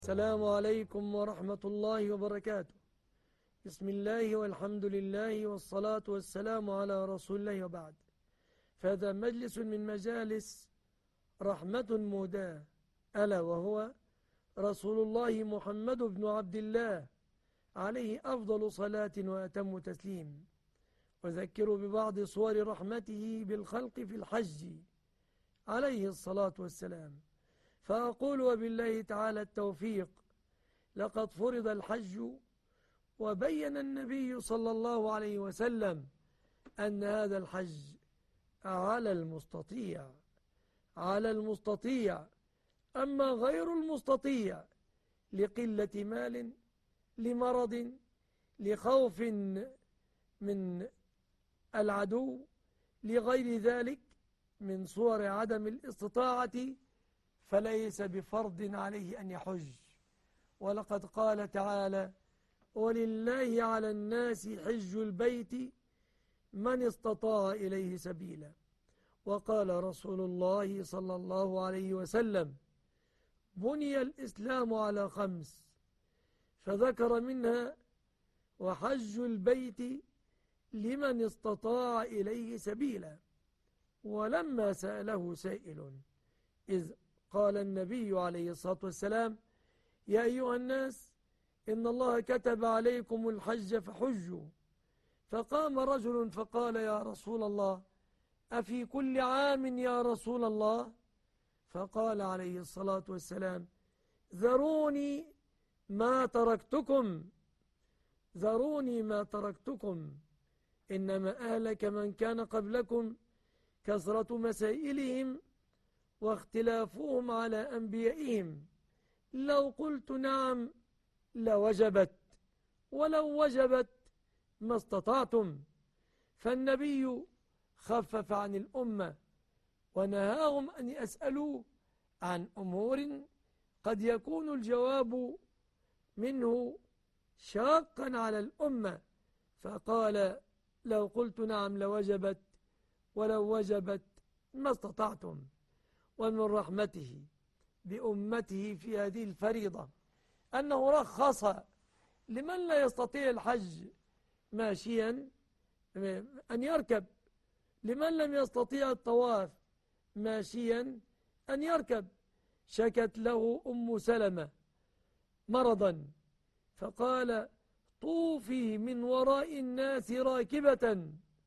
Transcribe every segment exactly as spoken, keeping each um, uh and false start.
السلام عليكم ورحمة الله وبركاته. بسم الله والحمد لله والصلاة والسلام على رسول الله وبعد. فهذا مجلس من مجالس رحمة مهداة، ألا وهو رسول الله محمد بن عبد الله عليه أفضل صلاة وأتم تسليم. وذكر ببعض صور رحمته بالخلق في الحج عليه الصلاة والسلام، فأقول وبالله تعالى التوفيق: لقد فرض الحج، وبين النبي صلى الله عليه وسلم أن هذا الحج على المستطيع على المستطيع أما غير المستطيع لقلة مال، لمرض، لخوف من العدو، لغير ذلك من صور عدم الاستطاعة، فليس بفرض عليه أن يحج. ولقد قال تعالى: ولله على الناس حج البيت من استطاع إليه سبيلا. وقال رسول الله صلى الله عليه وسلم: بني الإسلام على خمس، فذكر منها وحج البيت لمن استطاع إليه سبيلا. ولما سأله سائل إذ قال النبي عليه الصلاة والسلام: يا أيها الناس إن الله كتب عليكم الحج فحجوا. فقام رجل فقال: يا رسول الله، أفي كل عام يا رسول الله؟ فقال عليه الصلاة والسلام: ذروني ما تركتكم ذروني ما تركتكم إنما أهلك من كان قبلكم كثرة مسائلهم واختلافهم على أنبيائهم، لو قلت نعم لوجبت، ولو وجبت ما استطعتم. فالنبي خفف عن الأمة ونهاهم أن يسألوا عن أمور قد يكون الجواب منه شاقا على الأمة، فقال: لو قلت نعم لوجبت، ولو وجبت ما استطعتم. ومن رحمته بأمته في هذه الفريضة أنه رخص لمن لا يستطيع الحج ماشيا أن يركب، لمن لم يستطيع الطواف ماشيا أن يركب. شكت له أم سلمة مرضا فقال: طوفي من وراء الناس راكبة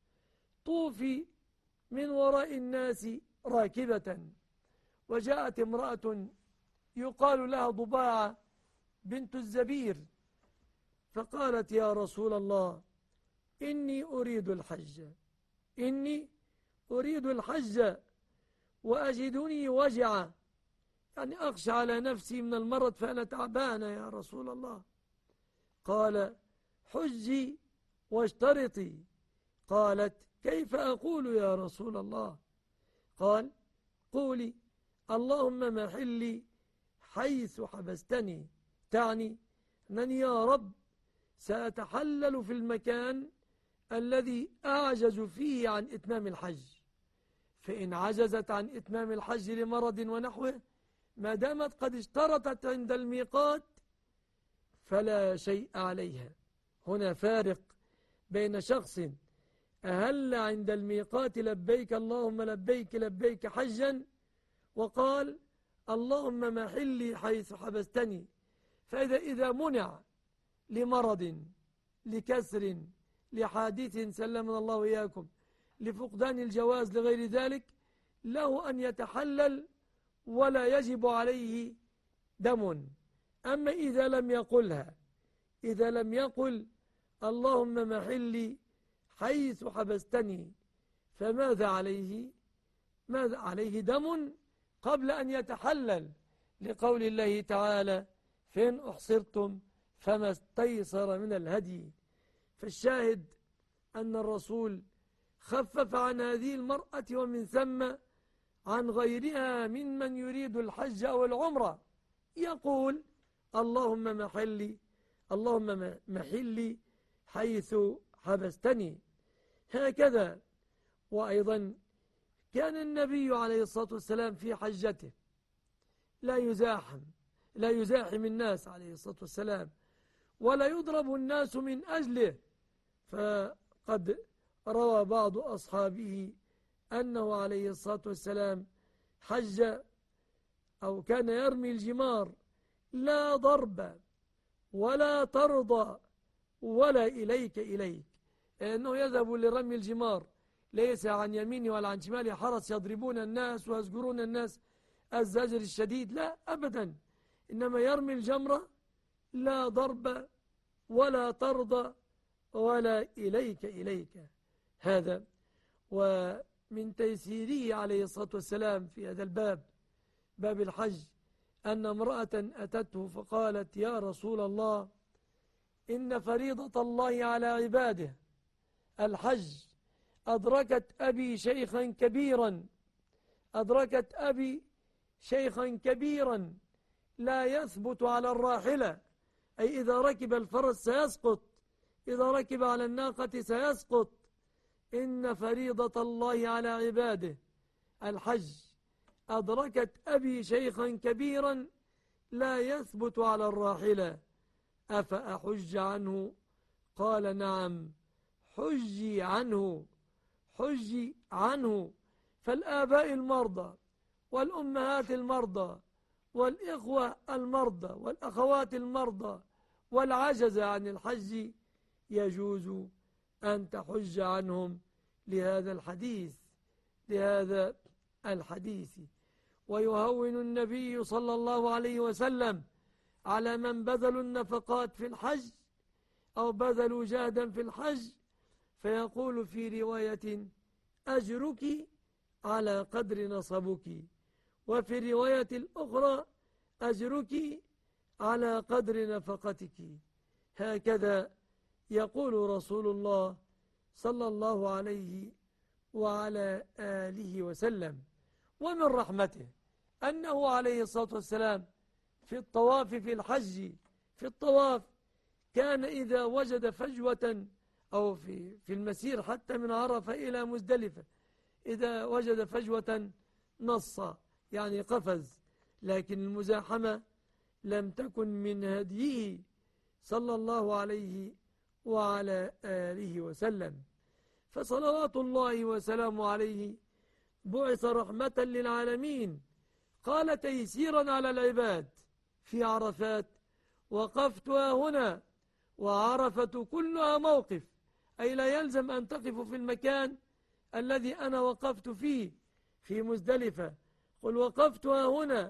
طوفي من وراء الناس راكبة. وجاءت امرأة يقال لها ضباعة بنت الزبير فقالت: يا رسول الله، إني أريد الحج إني أريد الحج وأجدني وجعا، يعني أخشى على نفسي من المرض فأنا تعبانة يا رسول الله. قال: حجي واشترطي. قالت: كيف أقول يا رسول الله؟ قال: قولي: اللهم محلي حيث حبستني، تعني أنني يا رب سأتحلل في المكان الذي أعجز فيه عن إتمام الحج. فإن عجزت عن إتمام الحج لمرض ونحوه، ما دامت قد اشترطت عند الميقات فلا شيء عليها. هنا فارق بين شخص أهل عند الميقات لبيك اللهم لبيك لبيك حجا، وقال: اللهم محلي حيث حبستني. فإذا إذا منع لمرض، لكسر، لحادث سلمنا الله وإياكم، لفقدان الجواز، لغير ذلك، له أن يتحلل ولا يجب عليه دم. أما إذا لم يقلها إذا لم يقل اللهم محلي حيث حبستني، فماذا عليه؟ ماذا عليه؟ دم قبل أن يتحلل، لقول الله تعالى: فإن أحصرتم فما استيسر من الهدي. فالشاهد أن الرسول خفف عن هذه المرأة ومن ثم عن غيرها ممن يريد الحج أو العمرة، يقول: اللهم محلي اللهم محلي حيث حبستني. هكذا. وأيضا كان النبي عليه الصلاة والسلام في حجته لا يزاحم لا يزاحم الناس عليه الصلاة والسلام، ولا يضرب الناس من أجله. فقد روى بعض أصحابه أنه عليه الصلاة والسلام حج أو كان يرمي الجمار لا ضرب ولا ترضى ولا إليك إليك، لأنه يذهب لرمي الجمار ليس عن يمينه ولا عن شماله حرس يضربون الناس ويزجرون الناس الزجر الشديد، لا أبدا، إنما يرمي الجمرة لا ضرب ولا ترضى ولا إليك إليك. هذا ومن تيسيره عليه الصلاة والسلام في هذا الباب، باب الحج، أن امرأة أتته فقالت: يا رسول الله، إن فريضة الله على عباده الحج، أدركت أبي شيخا كبيرا أدركت أبي شيخا كبيرا لا يثبت على الراحلة، أي إذا ركب الفرس سيسقط، إذا ركب على الناقة سيسقط. إن فريضة الله على عباده الحج، أدركت أبي شيخا كبيرا لا يثبت على الراحلة، أفأحج عنه؟ قال: نعم، حجي عنه حجي عنه. فالآباء المرضى والأمهات المرضى والإخوة المرضى والأخوات المرضى والعجزة عن الحج يجوز أن تحج عنهم لهذا الحديث لهذا الحديث. ويهون النبي صلى الله عليه وسلم على من بذلوا النفقات في الحج أو بذلوا جهدا في الحج، فيقول في رواية: أجرك على قدر نصبك، وفي رواية الأخرى: أجرك على قدر نفقتك. هكذا يقول رسول الله صلى الله عليه وعلى آله وسلم. ومن رحمته أنه عليه الصلاة والسلام في الطواف في الحج في الطواف كان إذا وجد فجوة أو في في المسير حتى من عرفة إلى مزدلفة، إذا وجد فجوة نص، يعني قفز، لكن المزاحمة لم تكن من هديه صلى الله عليه وعلى آله وسلم. فصلوات الله وسلامه عليه بعث رحمة للعالمين. قال تيسيرا على العباد في عرفات: وقفتها هنا، وعرفة كلها موقف، أي لا يلزم أن تقفوا في المكان الذي أنا وقفت فيه في مزدلفة. قل وقفتها هنا،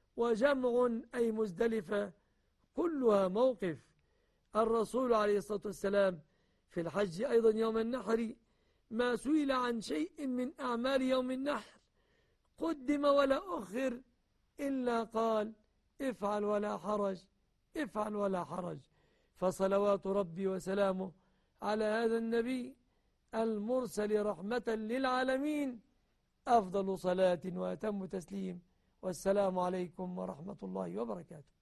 وجمع أي مزدلفة كلها موقف. الرسول عليه الصلاة والسلام في الحج أيضا يوم النحر ما سئل عن شيء من أعمال يوم النحر قدم ولا أخر إلا قال: افعل ولا حرج، افعل ولا حرج. فصلوات ربي وسلامه على هذا النبي المرسل رحمة للعالمين أفضل صلاة وأتم تسليم. والسلام عليكم ورحمة الله وبركاته.